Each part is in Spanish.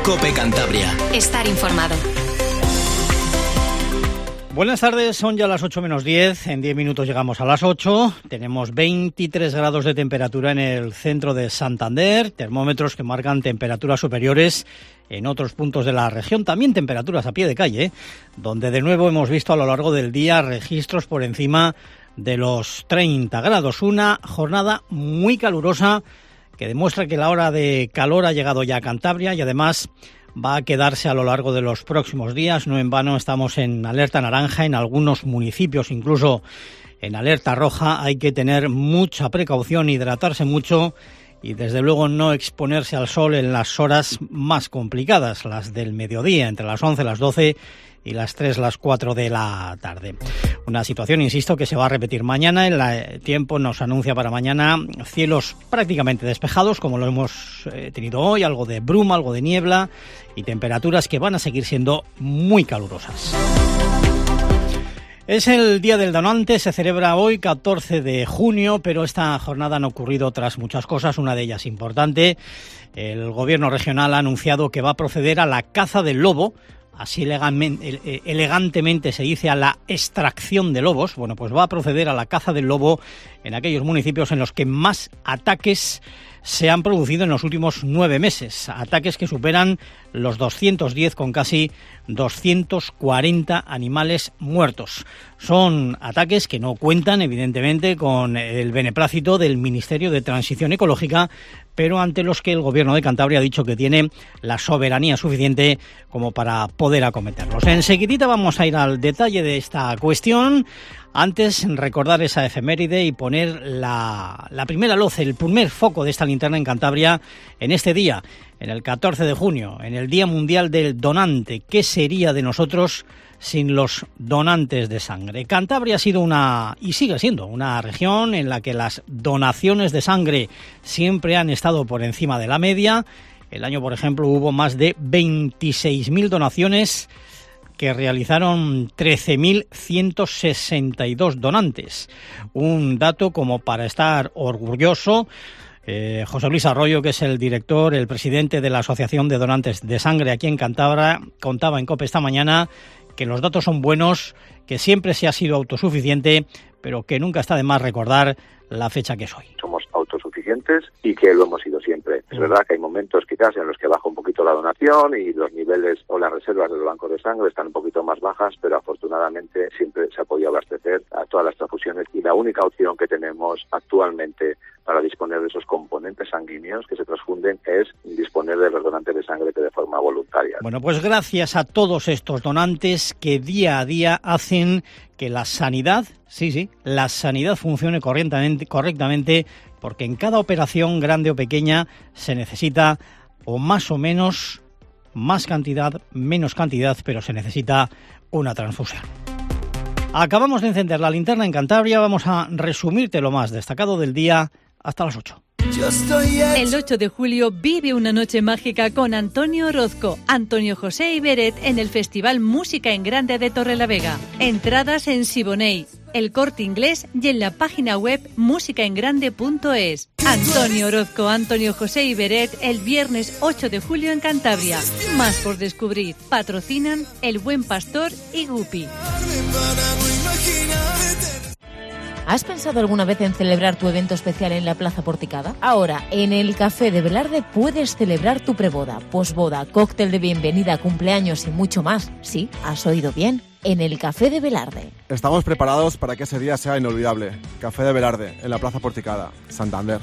COPE Cantabria. Estar informado. Buenas tardes, son ya las 8 menos 10, en 10 minutos llegamos a las 8, tenemos 23 grados de temperatura en el centro de Santander, termómetros que marcan temperaturas superiores en otros puntos de la región, también temperaturas a pie de calle, donde de nuevo hemos visto a lo largo del día registros por encima de los 30 grados, una jornada muy calurosa que demuestra que la hora de calor ha llegado ya a Cantabria y además va a quedarse a lo largo de los próximos días. No en vano estamos en alerta naranja, en algunos municipios incluso en alerta roja. Hay que tener mucha precaución, hidratarse mucho y desde luego no exponerse al sol en las horas más complicadas, las del mediodía, entre las 11, las 12 y las 3, las 4 de la tarde. Una situación, insisto, que se va a repetir mañana. El tiempo nos anuncia para mañana cielos prácticamente despejados, como lo hemos tenido hoy, algo de bruma, algo de niebla y temperaturas que van a seguir siendo muy calurosas. Es el Día del Donante, se celebra hoy, 14 de junio, pero esta jornada han ocurrido otras muchas cosas, una de ellas importante. El gobierno regional ha anunciado que va a proceder a la caza del lobo, así elegantemente se dice a la extracción de lobos. Bueno, pues va a proceder a la caza del lobo en aquellos municipios en los que más ataques se han producido en los últimos 9 meses. Ataques que superan los 210 con casi 240 animales muertos. Son ataques que no cuentan, evidentemente, con el beneplácito del Ministerio de Transición Ecológica, pero ante los que el Gobierno de Cantabria ha dicho que tiene la soberanía suficiente como para poder acometerlos. Enseguidita vamos a ir al detalle de esta cuestión. Antes, recordar esa efeméride y poner la primera luz, el primer foco de esta linterna en Cantabria en este día, en el 14 de junio, en el Día Mundial del Donante. ¿Qué sería de nosotros sin los donantes de sangre? Cantabria ha sido y sigue siendo una región en la que las donaciones de sangre siempre han estado por encima de la media. El año, por ejemplo, hubo más de 26.000 donaciones que realizaron 13.162 donantes. Un dato como para estar orgulloso. José Luis Arroyo, que es el director, el presidente de la Asociación de Donantes de Sangre aquí en Cantabria, contaba en COPE esta mañana que los datos son buenos, que siempre se ha sido autosuficiente, pero que nunca está de más recordar la fecha que es hoy. Somos autosuficientes y que lo hemos sido siempre. Es verdad que hay momentos quizás en los que baja un poquito la donación y los niveles o las reservas de los bancos de sangre están un poquito más bajas, pero afortunadamente siempre se ha podido abastecer a todas las transfusiones y la única opción que tenemos actualmente para disponer de esos componentes sanguíneos que se transfunden es disponer de los donantes de sangre de forma voluntaria. Bueno, pues gracias a todos estos donantes que día a día hacen que la sanidad, la sanidad funcione correctamente, porque en cada operación, grande o pequeña, se necesita o más o menos, más cantidad, menos cantidad, pero se necesita una transfusión. Acabamos de encender la linterna en Cantabria, vamos a resumirte lo más destacado del día hasta las 8. El 8 de julio vive una noche mágica con Antonio Orozco, Antonio José y Beret en el Festival Música en Grande de Torrelavega. Entradas en Siboney, El Corte Inglés y en la página web musicaengrande.es. Antonio Orozco, Antonio José y Beret el viernes 8 de julio en Cantabria. Más por descubrir. Patrocinan El Buen Pastor y Guppy. ¿Has pensado alguna vez en celebrar tu evento especial en la Plaza Porticada? Ahora, en el Café de Velarde puedes celebrar tu preboda, posboda, cóctel de bienvenida, cumpleaños y mucho más. Sí, has oído bien, en el Café de Velarde. Estamos preparados para que ese día sea inolvidable. Café de Velarde, en la Plaza Porticada, Santander.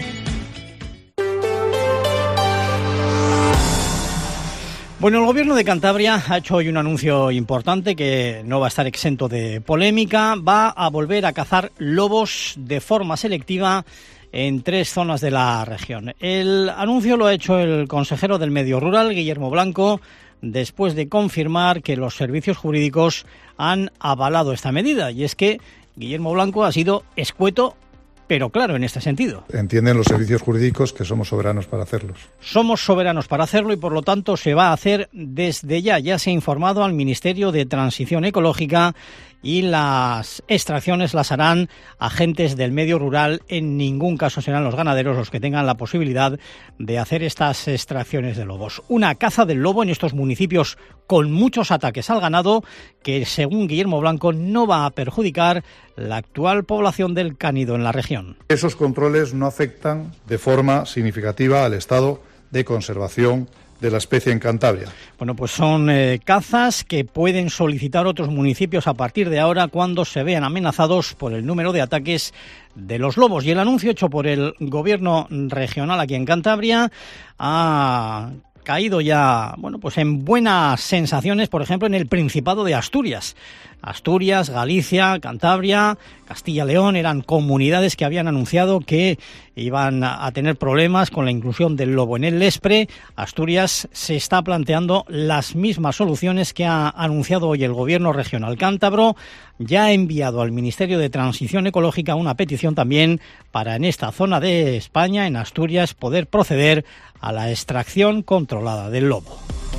Bueno, el Gobierno de Cantabria ha hecho hoy un anuncio importante que no va a estar exento de polémica. Va a volver a cazar lobos de forma selectiva en 3 zonas de la región. El anuncio lo ha hecho el consejero del Medio Rural, Guillermo Blanco, después de confirmar que los servicios jurídicos han avalado esta medida. Y es que Guillermo Blanco ha sido escueto, pero claro en este sentido. Entienden los servicios jurídicos que somos soberanos para hacerlos. Somos soberanos para hacerlo y por lo tanto se va a hacer desde ya. Ya se ha informado al Ministerio de Transición Ecológica y las extracciones las harán agentes del medio rural. En ningún caso serán los ganaderos los que tengan la posibilidad de hacer estas extracciones de lobos. Una caza del lobo en estos municipios con muchos ataques al ganado que, según Guillermo Blanco, no va a perjudicar la actual población del cánido en la región. Esos controles no afectan de forma significativa al estado de conservación de la especie en Cantabria. Bueno, pues son cazas que pueden solicitar otros municipios a partir de ahora cuando se vean amenazados por el número de ataques de los lobos. Y el anuncio hecho por el gobierno regional aquí en Cantabria ha caído ya, bueno, pues en buenas sensaciones, por ejemplo, en el Principado de Asturias. Asturias, Galicia, Cantabria, Castilla y León eran comunidades que habían anunciado que iban a tener problemas con la inclusión del lobo en el Lespre. Asturias se está planteando las mismas soluciones que ha anunciado hoy el gobierno regional cántabro. Ya ha enviado al Ministerio de Transición Ecológica una petición también para en esta zona de España, en Asturias, poder proceder a la extracción controlada del lobo.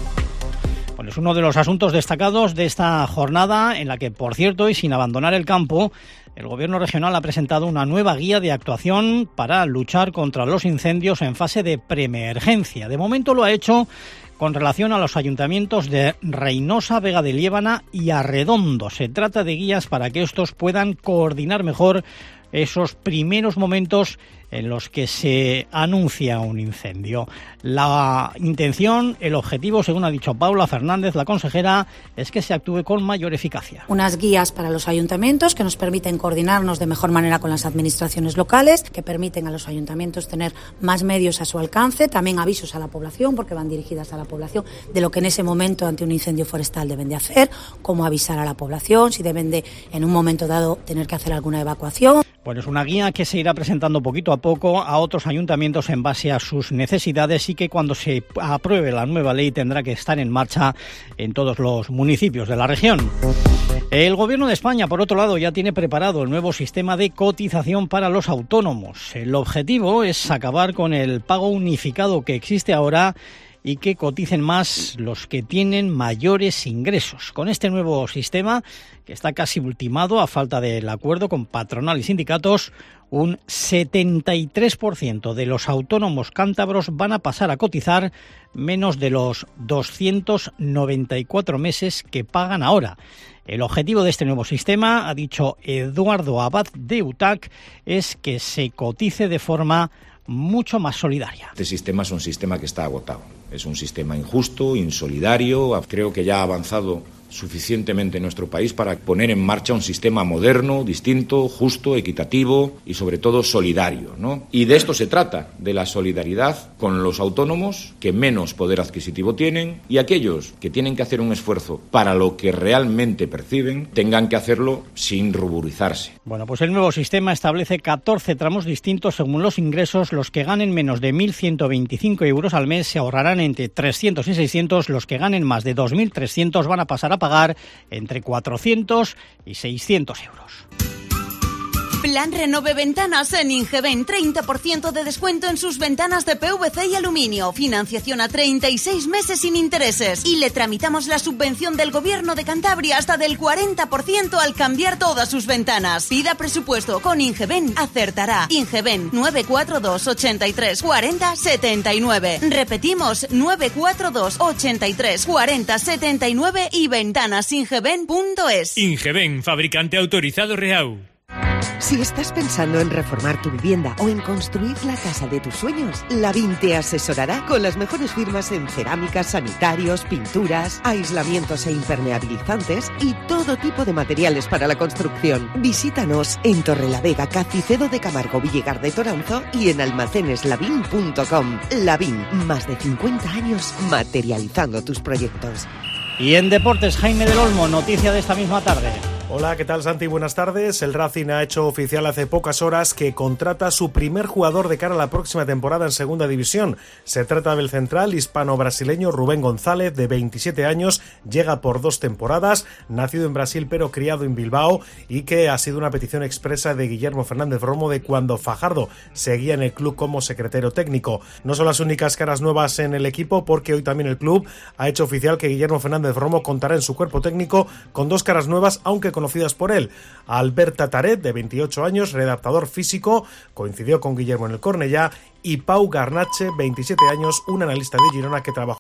Bueno, es uno de los asuntos destacados de esta jornada en la que, por cierto, y sin abandonar el campo, el Gobierno regional ha presentado una nueva guía de actuación para luchar contra los incendios en fase de preemergencia. De momento lo ha hecho con relación a los ayuntamientos de Reinosa, Vega de Liébana y Arredondo. Se trata de guías para que estos puedan coordinar mejor esos primeros momentos en los que se anuncia un incendio. La intención, el objetivo, según ha dicho Paula Fernández, la consejera, es que se actúe con mayor eficacia. Unas guías para los ayuntamientos que nos permiten coordinarnos de mejor manera con las administraciones locales, que permiten a los ayuntamientos tener más medios a su alcance, también avisos a la población, porque van dirigidas a la población, de lo que en ese momento ante un incendio forestal deben de hacer, cómo avisar a la población, si deben de, en un momento dado, tener que hacer alguna evacuación. Bueno, es una guía que se irá presentando poquito a poco a otros ayuntamientos en base a sus necesidades y que cuando se apruebe la nueva ley tendrá que estar en marcha en todos los municipios de la región. El Gobierno de España, por otro lado, ya tiene preparado el nuevo sistema de cotización para los autónomos. El objetivo es acabar con el pago unificado que existe ahora y que coticen más los que tienen mayores ingresos. Con este nuevo sistema, que está casi ultimado a falta del acuerdo con patronal y sindicatos, un 73% de los autónomos cántabros van a pasar a cotizar menos de los 294 meses que pagan ahora. El objetivo de este nuevo sistema, ha dicho Eduardo Abad de UTAC, es que se cotice de forma mucho más solidaria. Este sistema es un sistema que está agotado. Es un sistema injusto, insolidario. Creo que ya ha avanzado suficientemente en nuestro país para poner en marcha un sistema moderno, distinto, justo, equitativo y sobre todo solidario, ¿no? Y de esto se trata, de la solidaridad con los autónomos que menos poder adquisitivo tienen y aquellos que tienen que hacer un esfuerzo para lo que realmente perciben, tengan que hacerlo sin ruborizarse. Bueno, pues el nuevo sistema establece 14 tramos distintos según los ingresos. Los que ganen menos de 1.125 euros al mes se ahorrarán entre 300 y 600. Los que ganen más de 2.300 van a pasar a pagar entre 400 y 600 euros. Plan Renove Ventanas en Ingeben, 30% de descuento en sus ventanas de PVC y aluminio, financiación a 36 meses sin intereses y le tramitamos la subvención del Gobierno de Cantabria hasta del 40% al cambiar todas sus ventanas. Pida presupuesto con Ingeben, acertará. Ingeben 942 83 40 79. Repetimos, 942 83 40 79 y ventanasingeben.es. Ingeben, fabricante autorizado Reau. Si estás pensando en reformar tu vivienda o en construir la casa de tus sueños, Lavín te asesorará con las mejores firmas en cerámicas, sanitarios, pinturas, aislamientos e impermeabilizantes y todo tipo de materiales para la construcción. Visítanos en Torrelavega, Cacicedo de Camargo, Villegar de Toranzo y en almaceneslavin.com. Lavín, más de 50 años materializando tus proyectos. Y en deportes, Jaime del Olmo, noticia de esta misma tarde. Hola, ¿qué tal, Santi? Buenas tardes. El Racing ha hecho oficial hace pocas horas que contrata a su primer jugador de cara a la próxima temporada en Segunda División. Se trata del central hispano-brasileño Rubén González, de 27 años, llega por 2 temporadas, nacido en Brasil pero criado en Bilbao, y que ha sido una petición expresa de Guillermo Fernández Romo de cuando Fajardo seguía en el club como secretario técnico. No son las únicas caras nuevas en el equipo, porque hoy también el club ha hecho oficial que Guillermo Fernández Romo contará en su cuerpo técnico con 2 caras nuevas, aunque conocidas por él. Alberta Taret, de 28 años, redactador físico, coincidió con Guillermo en el Cornellá, y Pau Garnache, 27 años, un analista de Girona que trabajó